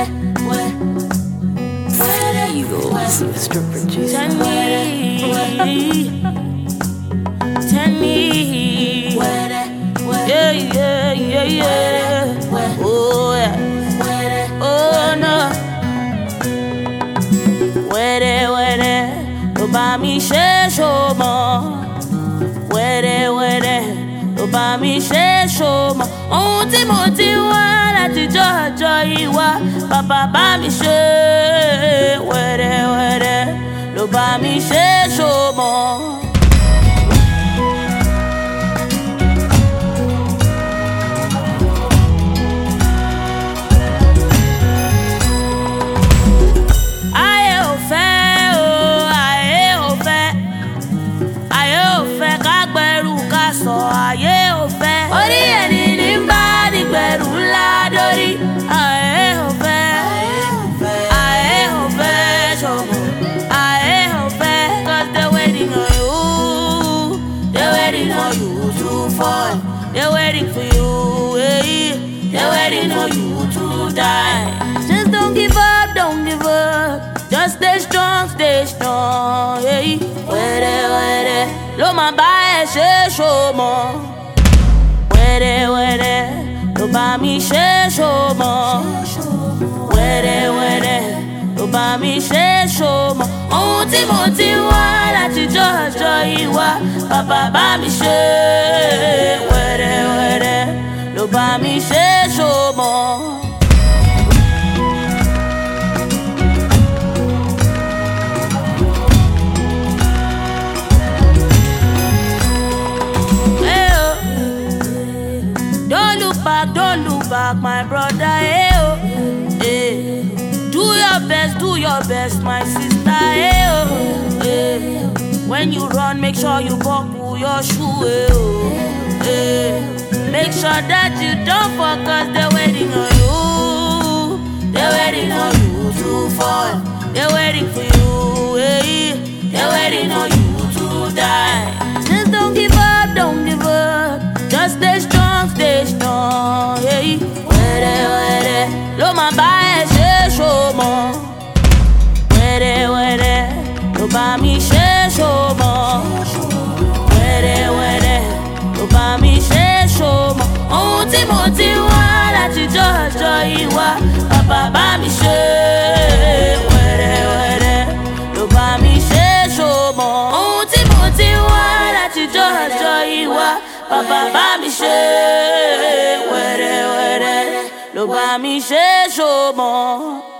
Eagles, Mr. Producer. Tell me, yeah, yeah, yeah, yeah. Oh, yeah. Oh, no. Where, ló bá mi ṣe ṣọmọ. Where, ló bá mi ṣe ṣọmọ. Ohun tí mo ti wá látijọ́ ọjọ́ ìwà, bàbá bá mi ṣe. Where, ló bá mi ṣe ṣọmọ. Ayé ò fẹ́, orí ẹni ní bá dìgbẹ̀rù ńlá dórí. Ayé ò fẹ́, ayé ò fẹ́ ṣọmọ. Ayé ò fẹ́, 'cause they're waiting on you. They're waiting on you to fall. They're waiting for you, hey. They're waiting on you to die. Just don't give up, don't give up. Just stay strong, hey. Where, ló máa bá ẹ ṣe ṣọmọ. Where, ló bá mi ṣe ṣọmọ. Where, ló bá mi ṣe ṣọmọ. Ohun tí mo ti wá látijọ́ ọjọ́ ìwà, bàbá bá mi ṣe. Where, ló bá mi ṣe ṣọmọ. Don't look back, my brother. Hey, oh, hey. Do your best, my sister. Hey, oh, hey. When you run, make sure you buckle your shoe. Hey, oh, hey. Make sure that you don't fall, 'cause they're waiting on you. They're waiting on you to fall. They're waiting for you. Hey. They're waiting on you to die. Just don't give up, don't give up. Just stay strong. Hey. Where, ló máa bá ẹ ṣe ṣọmọ. Where, ló bá mi ṣe ṣọmọ. Where, ló bá mi ṣe ṣọmọ. Ohun tí mo ti wá látijọ́ ọjọ́ ìwà, bàbá bá mi ṣe. Where, ló bá mi ṣe ṣọmọ. Ohun tí mo ti wá látijọ́ ọjọ́ ìwà, bàbá bá mi ṣe. Where, ló bá mi ṣe ṣọmọ.